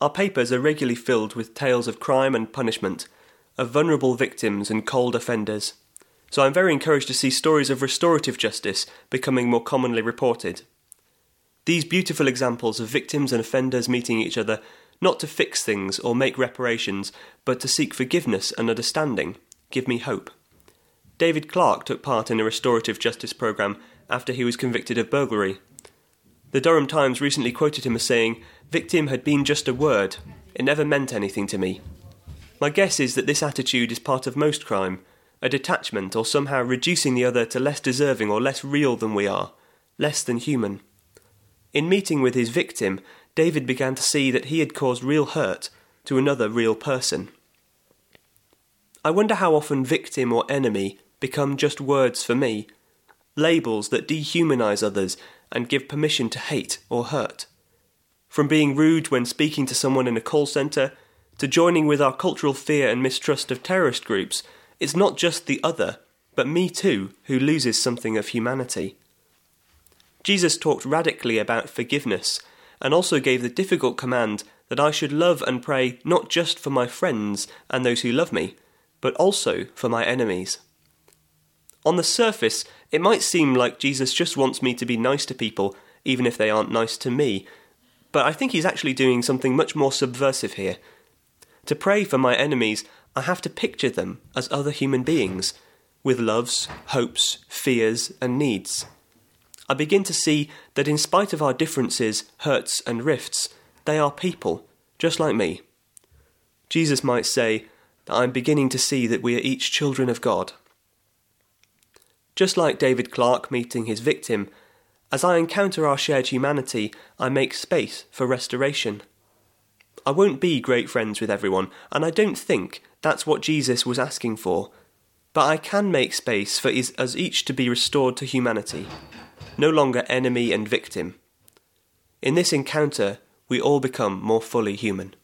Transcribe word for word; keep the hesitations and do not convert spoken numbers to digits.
Our papers are regularly filled with tales of crime and punishment, of vulnerable victims and cold offenders, so I'm very encouraged to see stories of restorative justice becoming more commonly reported. These beautiful examples of victims and offenders meeting each other, not to fix things or make reparations, but to seek forgiveness and understanding, give me hope. David Clarke took part in a restorative justice programme after he was convicted of burglary. The Durham Times recently quoted him as saying, "Victim had been just a word. It never meant anything to me." My guess is that this attitude is part of most crime, a detachment or somehow reducing the other to less deserving or less real than we are, less than human. In meeting with his victim, David began to see that he had caused real hurt to another real person. I wonder how often victim or enemy become just words for me, labels that dehumanise others and give permission to hate or hurt. From being rude when speaking to someone in a call centre, to joining with our cultural fear and mistrust of terrorist groups, it's not just the other, but me too, who loses something of humanity. Jesus talked radically about forgiveness, and also gave the difficult command that I should love and pray not just for my friends and those who love me, but also for my enemies. On the surface, it might seem like Jesus just wants me to be nice to people, even if they aren't nice to me, but I think he's actually doing something much more subversive here. To pray for my enemies, I have to picture them as other human beings, with loves, hopes, fears, and needs. I begin to see that in spite of our differences, hurts, and rifts, they are people, just like me. Jesus might say that I'm beginning to see that we are each children of God. Just like David Clarke meeting his victim, as I encounter our shared humanity, I make space for restoration. I won't be great friends with everyone, and I don't think that's what Jesus was asking for, but I can make space for us each to be restored to humanity, no longer enemy and victim. In this encounter, we all become more fully human.